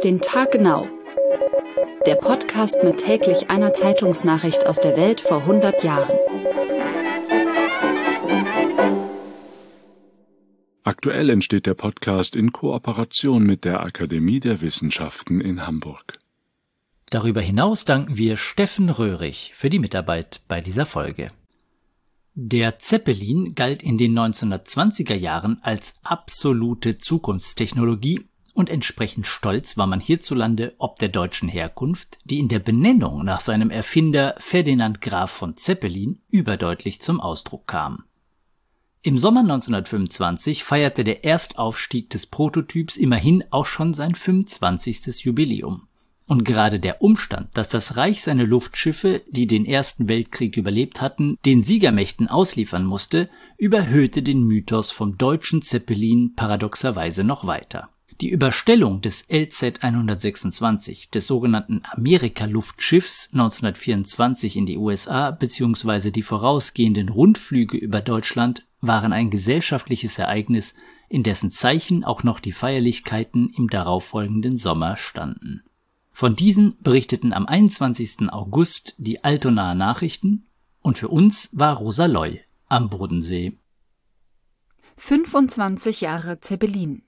Auf den Tag genau. Der Podcast mit täglich einer Zeitungsnachricht aus der Welt vor 100 Jahren. Aktuell entsteht der Podcast in Kooperation mit der Akademie der Wissenschaften in Hamburg. Darüber hinaus danken wir Steffen Röhrig für die Mitarbeit bei dieser Folge. Der Zeppelin galt in den 1920er Jahren als absolute Zukunftstechnologie und entsprechend stolz war man hierzulande ob der deutschen Herkunft, die in der Benennung nach seinem Erfinder Ferdinand Graf von Zeppelin überdeutlich zum Ausdruck kam. Im Sommer 1925 feierte der Erstaufstieg des Prototyps immerhin auch schon sein 25. Jubiläum. Und gerade der Umstand, dass das Reich seine Luftschiffe, die den Ersten Weltkrieg überlebt hatten, den Siegermächten ausliefern musste, überhöhte den Mythos vom deutschen Zeppelin paradoxerweise noch weiter. Die Überstellung des LZ-126, des sogenannten Amerika-Luftschiffs 1924 in die USA bzw. die vorausgehenden Rundflüge über Deutschland waren ein gesellschaftliches Ereignis, in dessen Zeichen auch noch die Feierlichkeiten im darauffolgenden Sommer standen. Von diesen berichteten am 21. August die Altonaer Nachrichten und für uns war Rosa Loy am Bodensee. 25 Jahre Zeppelin.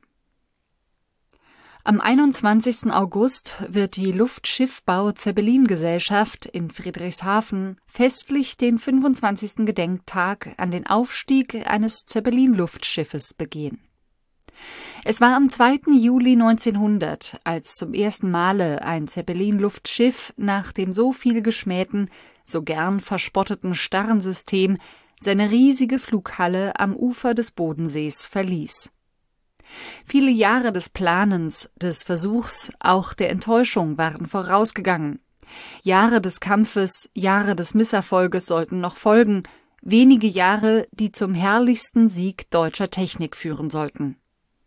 Am 21. August wird die Luftschiffbau-Zeppelin-Gesellschaft in Friedrichshafen festlich den 25. Gedenktag an den Aufstieg eines Zeppelin-Luftschiffes begehen. Es war am 2. Juli 1900, als zum ersten Male ein Zeppelin-Luftschiff nach dem so viel geschmähten, so gern verspotteten Starrensystem seine riesige Flughalle am Ufer des Bodensees verließ. Viele Jahre des Planens, des Versuchs, auch der Enttäuschung waren vorausgegangen. Jahre des Kampfes, Jahre des Misserfolges sollten noch folgen, wenige Jahre, die zum herrlichsten Sieg deutscher Technik führen sollten.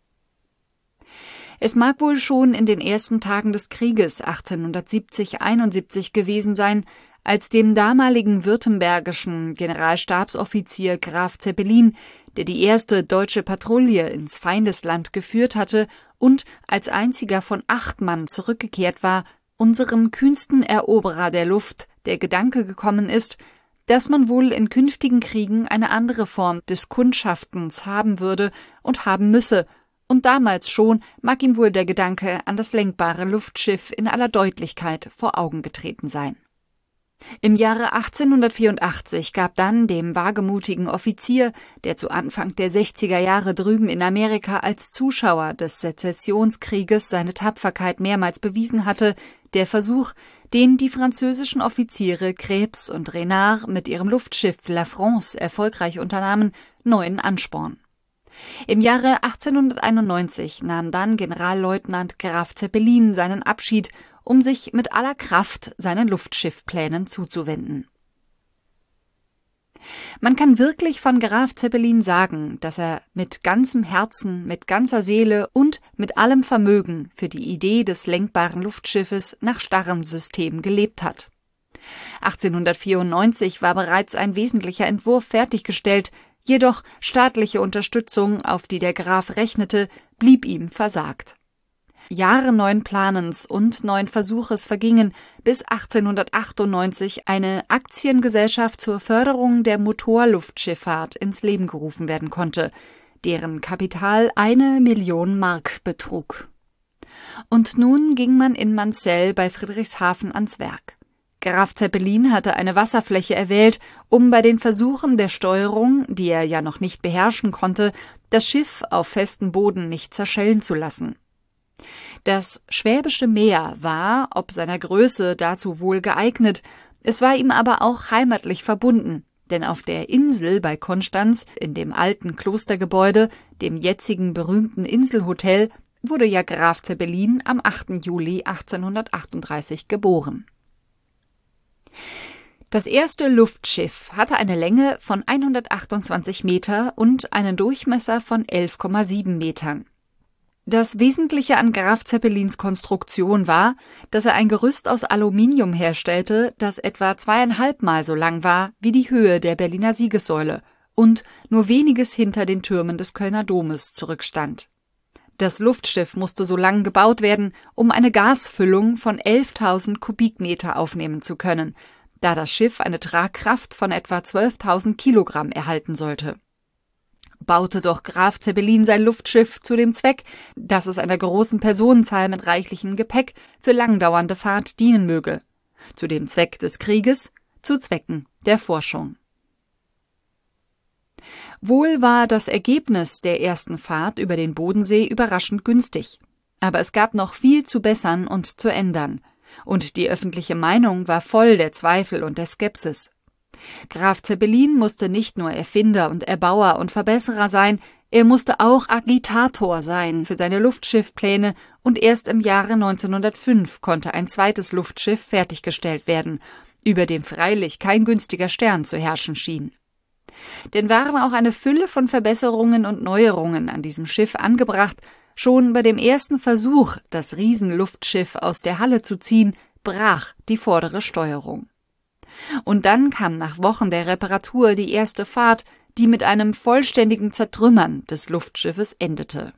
Es mag wohl schon in den ersten Tagen des Krieges 1870/71 gewesen sein, als dem damaligen württembergischen Generalstabsoffizier Graf Zeppelin, der die erste deutsche Patrouille ins Feindesland geführt hatte und als einziger von 8 Mann zurückgekehrt war, unserem kühnsten Eroberer der Luft der Gedanke gekommen ist, dass man wohl in künftigen Kriegen eine andere Form des Kundschaftens haben würde und haben müsse, und damals schon mag ihm wohl der Gedanke an das lenkbare Luftschiff in aller Deutlichkeit vor Augen getreten sein. Im Jahre 1884 gab dann dem wagemutigen Offizier, der zu Anfang der 60er Jahre drüben in Amerika als Zuschauer des Sezessionskrieges seine Tapferkeit mehrmals bewiesen hatte, der Versuch, den die französischen Offiziere Krebs und Renard mit ihrem Luftschiff La France erfolgreich unternahmen, neuen Ansporn. Im Jahre 1891 nahm dann Generalleutnant Graf Zeppelin seinen Abschied, um sich mit aller Kraft seinen Luftschiffplänen zuzuwenden. Man kann wirklich von Graf Zeppelin sagen, dass er mit ganzem Herzen, mit ganzer Seele und mit allem Vermögen für die Idee des lenkbaren Luftschiffes nach starrem System gelebt hat. 1894 war bereits ein wesentlicher Entwurf fertiggestellt, jedoch staatliche Unterstützung, auf die der Graf rechnete, blieb ihm versagt. Jahre neuen Planens und neuen Versuches vergingen, bis 1898 eine Aktiengesellschaft zur Förderung der Motorluftschifffahrt ins Leben gerufen werden konnte, deren Kapital 1 Million Mark betrug. Und nun ging man in Manzell bei Friedrichshafen ans Werk. Graf Zeppelin hatte eine Wasserfläche erwählt, um bei den Versuchen der Steuerung, die er ja noch nicht beherrschen konnte, das Schiff auf festem Boden nicht zerschellen zu lassen. Das Schwäbische Meer war, ob seiner Größe, dazu wohl geeignet, es war ihm aber auch heimatlich verbunden, denn auf der Insel bei Konstanz, in dem alten Klostergebäude, dem jetzigen berühmten Inselhotel, wurde ja Graf Zeppelin am 8. Juli 1838 geboren. Das erste Luftschiff hatte eine Länge von 128 Meter und einen Durchmesser von 11,7 Metern. Das Wesentliche an Graf Zeppelins Konstruktion war, dass er ein Gerüst aus Aluminium herstellte, das etwa 2,5 Mal so lang war wie die Höhe der Berliner Siegessäule und nur weniges hinter den Türmen des Kölner Domes zurückstand. Das Luftschiff musste so lang gebaut werden, um eine Gasfüllung von 11.000 Kubikmeter aufnehmen zu können, da das Schiff eine Tragkraft von etwa 12.000 Kilogramm erhalten sollte. Baute doch Graf Zeppelin sein Luftschiff zu dem Zweck, dass es einer großen Personenzahl mit reichlichem Gepäck für langdauernde Fahrt dienen möge. Zu dem Zweck des Krieges, zu Zwecken der Forschung. Wohl war das Ergebnis der ersten Fahrt über den Bodensee überraschend günstig. Aber es gab noch viel zu bessern und zu ändern. Und die öffentliche Meinung war voll der Zweifel und der Skepsis. Graf Zeppelin musste nicht nur Erfinder und Erbauer und Verbesserer sein, er musste auch Agitator sein für seine Luftschiffpläne, und erst im Jahre 1905 konnte ein zweites Luftschiff fertiggestellt werden, über dem freilich kein günstiger Stern zu herrschen schien. Denn waren auch eine Fülle von Verbesserungen und Neuerungen an diesem Schiff angebracht, schon bei dem ersten Versuch, das Riesenluftschiff aus der Halle zu ziehen, brach die vordere Steuerung. Und dann kam nach Wochen der Reparatur die erste Fahrt, die mit einem vollständigen Zertrümmern des Luftschiffes endete.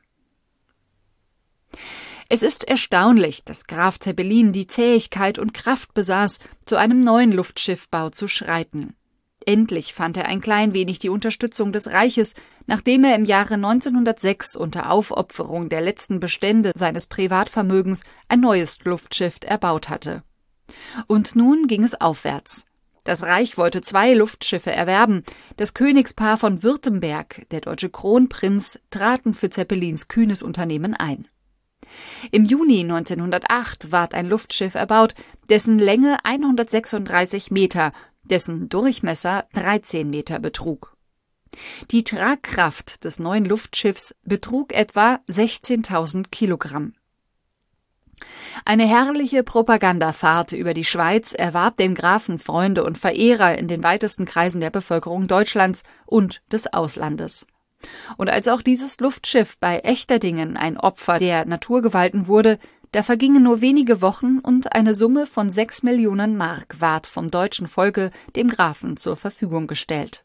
Es ist erstaunlich, dass Graf Zeppelin die Zähigkeit und Kraft besaß, zu einem neuen Luftschiffbau zu schreiten. Endlich fand er ein klein wenig die Unterstützung des Reiches, nachdem er im Jahre 1906 unter Aufopferung der letzten Bestände seines Privatvermögens ein neues Luftschiff erbaut hatte. Und nun ging es aufwärts. Das Reich wollte 2 Luftschiffe erwerben. Das Königspaar von Württemberg, der deutsche Kronprinz, traten für Zeppelins kühnes Unternehmen ein. Im Juni 1908 ward ein Luftschiff erbaut, dessen Länge 136 Meter, dessen Durchmesser 13 Meter betrug. Die Tragkraft des neuen Luftschiffs betrug etwa 16.000 Kilogramm. Eine herrliche Propagandafahrt über die Schweiz erwarb dem Grafen Freunde und Verehrer in den weitesten Kreisen der Bevölkerung Deutschlands und des Auslandes. Und als auch dieses Luftschiff bei Echterdingen ein Opfer der Naturgewalten wurde, da vergingen nur wenige Wochen und eine Summe von 6 Millionen Mark ward vom deutschen Volke dem Grafen zur Verfügung gestellt.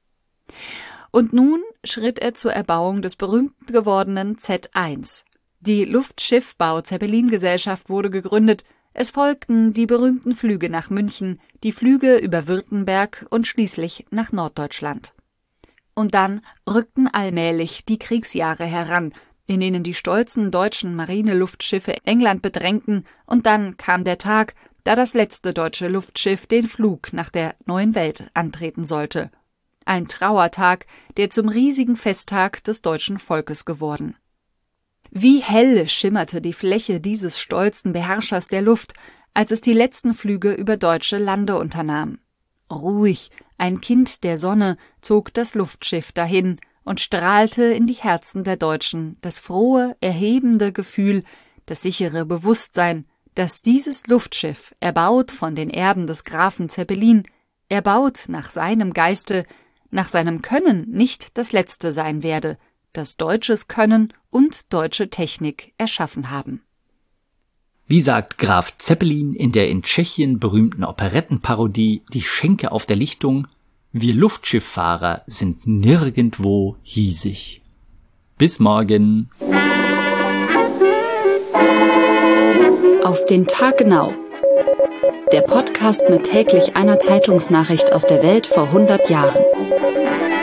Und nun schritt er zur Erbauung des berühmt gewordenen Z1. Die Luftschiffbau-Zeppelin-Gesellschaft wurde gegründet, es folgten die berühmten Flüge nach München, die Flüge über Württemberg und schließlich nach Norddeutschland. Und dann rückten allmählich die Kriegsjahre heran, in denen die stolzen deutschen Marineluftschiffe England bedrängten, und dann kam der Tag, da das letzte deutsche Luftschiff den Flug nach der neuen Welt antreten sollte. Ein Trauertag, der zum riesigen Festtag des deutschen Volkes geworden. Wie hell schimmerte die Fläche dieses stolzen Beherrschers der Luft, als es die letzten Flüge über deutsche Lande unternahm. Ruhig, ein Kind der Sonne, zog das Luftschiff dahin und strahlte in die Herzen der Deutschen das frohe, erhebende Gefühl, das sichere Bewusstsein, dass dieses Luftschiff, erbaut von den Erben des Grafen Zeppelin, erbaut nach seinem Geiste, nach seinem Können nicht das letzte sein werde, das deutsches Können und deutsche Technik erschaffen haben. Wie sagt Graf Zeppelin in der in Tschechien berühmten Operettenparodie Die Schenke auf der Lichtung: Wir Luftschifffahrer sind nirgendwo hiesig. Bis morgen. Auf den Tag genau. Der Podcast mit täglich einer Zeitungsnachricht aus der Welt vor 100 Jahren.